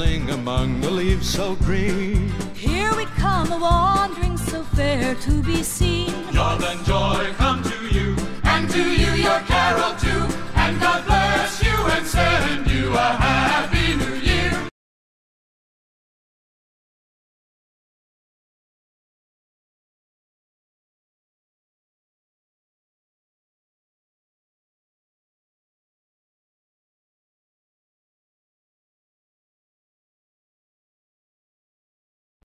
caroling among the leaves so green. Here we come a-wandering, so fair to be seen. Love and joy come to you, and to you your carol too.